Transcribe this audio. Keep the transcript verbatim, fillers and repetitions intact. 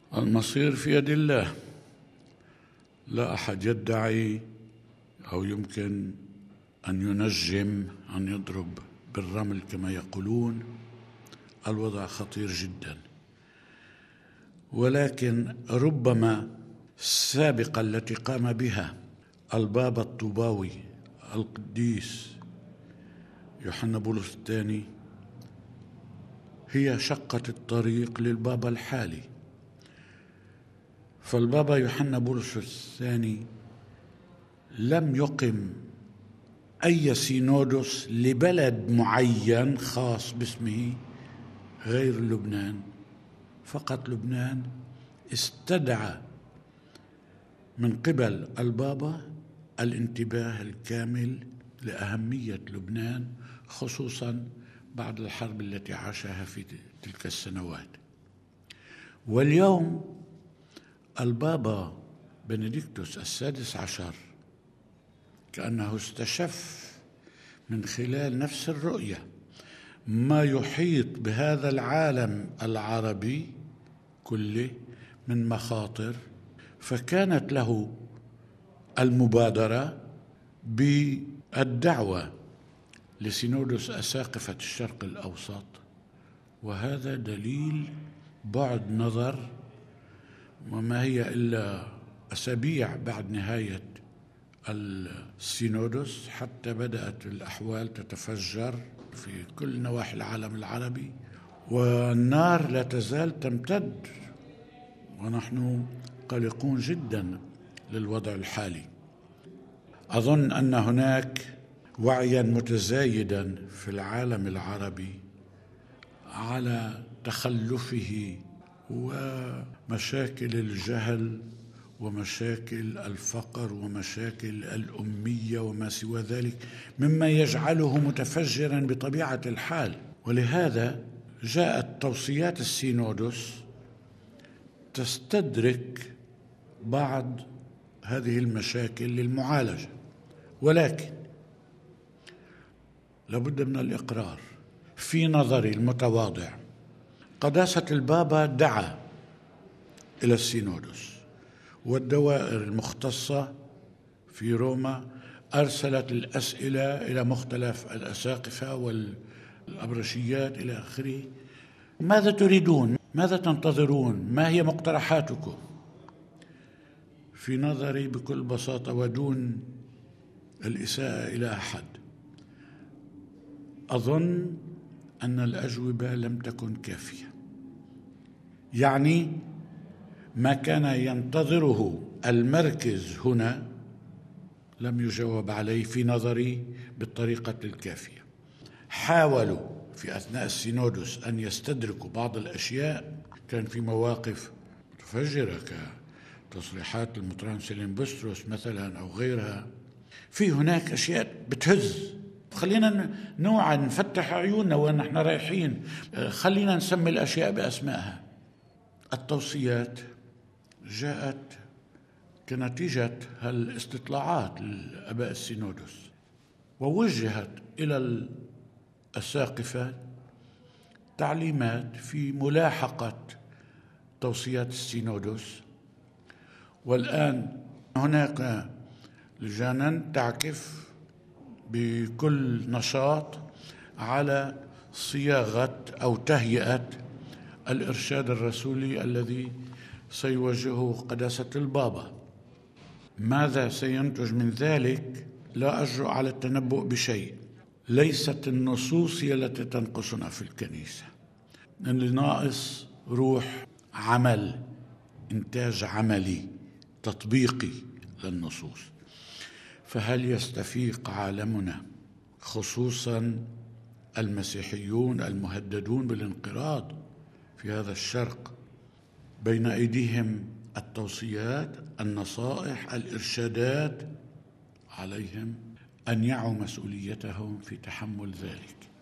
المصير في يد الله. لا أحد يدعي أو يمكن أن ينجم، أن يضرب بالرمل كما يقولون. الوضع خطير جدا، ولكن ربما السابقة التي قام بها البابا الطوباوي القديس يوحنا بولس الثاني هي شقت الطريق للبابا الحالي. فالبابا يوحنا بولس الثاني لم يقم أي سينودس لبلد معين خاص باسمه غير لبنان فقط. لبنان استدعى من قبل البابا الانتباه الكامل لأهمية لبنان، خصوصا بعد الحرب التي عاشها في تلك السنوات. واليوم البابا بنديكتوس السادس عشر كأنه استشف من خلال نفس الرؤية ما يحيط بهذا العالم العربي كله من مخاطر، فكانت له المبادرة بالدعوة لسينودس أساقفة الشرق الأوسط. وهذا دليل بعد نظر، وما هي إلا أسابيع بعد نهاية السينودس حتى بدأت الأحوال تتفجر في كل نواحي العالم العربي، والنار لا تزال تمتد، ونحن قلقون جدا للوضع الحالي. أظن أن هناك وعيا متزايدا في العالم العربي على تخلفه ومشاكل الجهل ومشاكل الفقر ومشاكل الأمية وما سوى ذلك، مما يجعله متفجرا بطبيعة الحال. ولهذا جاءت توصيات السينودس تستدرك بعض هذه المشاكل للمعالجة، ولكن لابد من الإقرار. في نظري المتواضع قداسة البابا دعا إلى السينودس، والدوائر المختصة في روما أرسلت الأسئلة إلى مختلف الأساقفة والأبرشيات إلى آخره. ماذا تريدون؟ ماذا تنتظرون؟ ما هي مقترحاتكم؟ في نظري بكل بساطة ودون الإساءة إلى أحد، أظن أن الأجوبة لم تكن كافية. يعني ما كان ينتظره المركز هنا لم يجاوب عليه في نظري بالطريقة الكافية. حاولوا في أثناء السينودس أن يستدركوا بعض الأشياء، كان في مواقف متفجرة كتصريحات المطران سيلين بستروس مثلا أو غيرها. في هناك أشياء بتهز. خلينا نوعا نفتح عيوننا ونحن رايحين، خلينا نسمي الأشياء بأسمائها. التوصيات جاءت كنتيجة هالاستطلاعات للآباء السينودس، ووجهت إلى الأساقفة تعليمات في ملاحقة توصيات السينودس. والآن هناك لجانا تعكف بكل نشاط على صياغة أو تهيئة الإرشاد الرسولي الذي سيوجهه قداسة البابا. ماذا سينتج من ذلك؟ لا أجرؤ على التنبؤ بشيء. ليست النصوص هي التي تنقصنا في الكنيسة، اللي ناقص روح عمل، إنتاج عملي تطبيقي للنصوص. فهل يستفيق عالمنا، خصوصا المسيحيون المهددون بالانقراض في هذا الشرق، بين أيديهم التوصيات، النصائح، الإرشادات؟ عليهم أن يعوا مسؤوليتهم في تحمل ذلك.